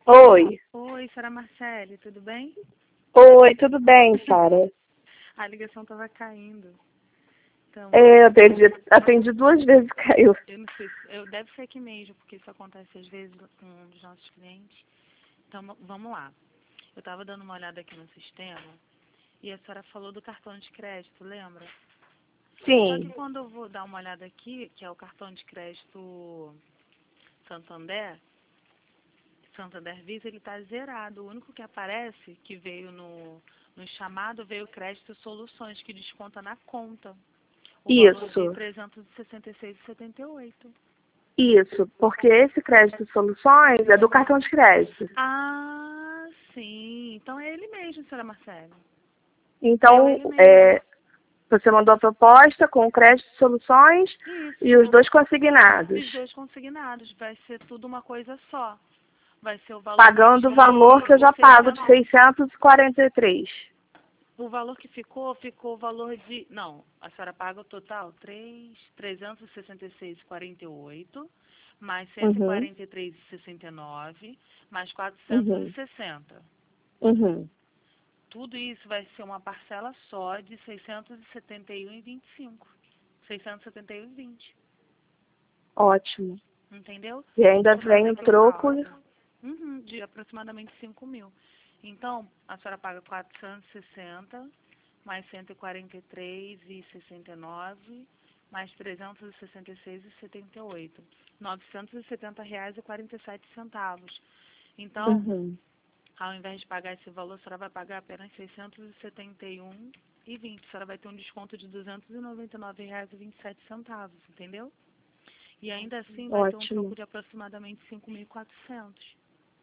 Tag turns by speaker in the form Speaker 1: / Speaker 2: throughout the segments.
Speaker 1: Oi.
Speaker 2: Oi, Sara Marcele, tudo bem?
Speaker 1: Oi, tudo bem, Sara?
Speaker 2: A ligação estava caindo. Então,
Speaker 1: Eu atendi 2 vezes e caiu.
Speaker 2: eu não sei, deve ser aqui mesmo, porque isso acontece às vezes com um dos nossos clientes. Então, vamos lá. Eu estava dando uma olhada aqui no sistema e a senhora falou do cartão de crédito, lembra? Só que
Speaker 1: Sim,
Speaker 2: quando eu vou dar uma olhada aqui, que é o cartão de crédito Santander, Santander Visa, ele está zerado. O único que aparece, que veio no chamado, veio o crédito soluções, que desconta na conta. O valor de
Speaker 1: isso,
Speaker 2: 366,78.
Speaker 1: isso, porque esse crédito soluções é do cartão de crédito.
Speaker 2: Ah, sim. Então é ele mesmo, senhora Marcele. Deu
Speaker 1: Então,
Speaker 2: ele mesmo.
Speaker 1: você mandou a proposta com crédito soluções e
Speaker 2: Isso.
Speaker 1: os dois
Speaker 2: E os
Speaker 1: consignados,
Speaker 2: dois consignados. Vai ser tudo uma coisa só. Vai ser o valor que
Speaker 1: pagando o valor que eu já pago de 643.
Speaker 2: O valor que ficou o valor de... Não, a senhora paga o total, 366,48, mais
Speaker 1: Uhum,
Speaker 2: 143,69, mais
Speaker 1: uhum,
Speaker 2: 460.
Speaker 1: uhum.
Speaker 2: Tudo isso vai ser uma parcela só de 671,25. 671,20.
Speaker 1: Ótimo.
Speaker 2: Entendeu?
Speaker 1: E ainda
Speaker 2: Vou
Speaker 1: vem
Speaker 2: fazer
Speaker 1: o
Speaker 2: aqui o
Speaker 1: troco.
Speaker 2: cálculo. De aproximadamente 5 mil. Então, a senhora paga 460, mais 143,69, mais 366,78. R$ 970,47. Então,
Speaker 1: Uhum.
Speaker 2: ao invés de pagar esse valor, a senhora vai pagar apenas 671,20. A senhora vai ter um desconto de R$ 299,27, entendeu? E ainda assim vai ter um troco
Speaker 1: Ótimo.
Speaker 2: de aproximadamente 5.400,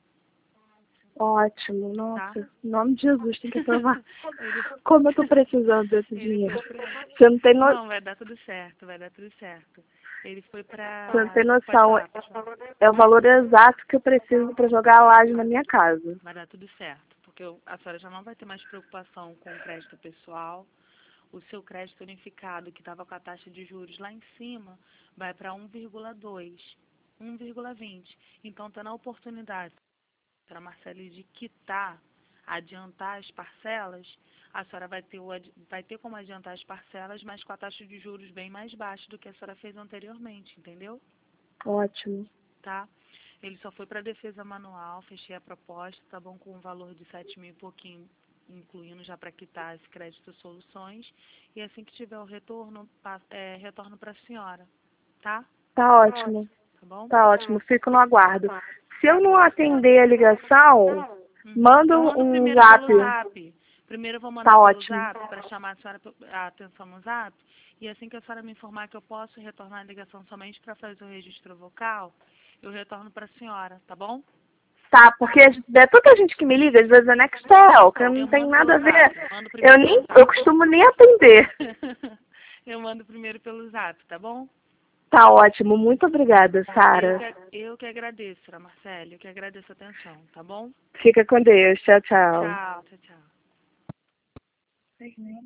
Speaker 1: Ótimo,
Speaker 2: tá?
Speaker 1: nossa, em nome de Jesus, tem que aprovar.
Speaker 2: Ele,
Speaker 1: Como eu tô precisando desse
Speaker 2: ele
Speaker 1: dinheiro.
Speaker 2: foi pra...
Speaker 1: Você não tem,
Speaker 2: Não, vai dar tudo certo, vai dar tudo certo. Ele foi
Speaker 1: você não tem
Speaker 2: pra... Pode
Speaker 1: noção.
Speaker 2: falar, pode falar.
Speaker 1: É o valor exato que eu preciso para jogar a laje na minha casa.
Speaker 2: Vai dar tudo certo, porque a senhora já não vai ter mais preocupação com o crédito pessoal. O seu crédito unificado, que estava com a taxa de juros lá em cima, vai para 1,2, 1,20. Então, está na oportunidade para a Marcele de quitar, adiantar as parcelas, a senhora vai ter como adiantar as parcelas, mas com a taxa de juros bem mais baixa do que a senhora fez anteriormente, entendeu?
Speaker 1: Ótimo.
Speaker 2: Tá? Ele só foi para a defesa manual, fechei a proposta, tá bom, com um valor de 7 mil e pouquinho, incluindo já para quitar esse crédito soluções. E assim que tiver o retorno, retorno para a senhora, tá?
Speaker 1: Tá ótimo.
Speaker 2: Tá bom?
Speaker 1: Tá ótimo. Fico no aguardo. Se eu não atender a ligação, manda
Speaker 2: Eu mando
Speaker 1: um
Speaker 2: primeiro
Speaker 1: zap.
Speaker 2: pelo zap. Primeiro eu vou mandar
Speaker 1: Tá
Speaker 2: pelo
Speaker 1: ótimo.
Speaker 2: zap para chamar a senhora a atenção no zap. E assim que a senhora me informar que eu posso retornar a ligação somente para fazer o registro vocal, eu retorno para a senhora, tá bom?
Speaker 1: Tá, porque é tanta gente que me liga, às vezes é Nextel, que
Speaker 2: Eu
Speaker 1: não tem
Speaker 2: mando
Speaker 1: nada
Speaker 2: pelo
Speaker 1: a ver.
Speaker 2: zap. Mando primeiro pelo
Speaker 1: Eu
Speaker 2: zap.
Speaker 1: costumo nem atender.
Speaker 2: Eu mando primeiro pelo zap, tá bom?
Speaker 1: Tá ótimo. Muito obrigada, Sara.
Speaker 2: Eu que agradeço, Sra. Marcele. Eu que agradeço a atenção, tá bom?
Speaker 1: Fica com Deus. Tchau, tchau.
Speaker 2: Tchau, tchau, tchau.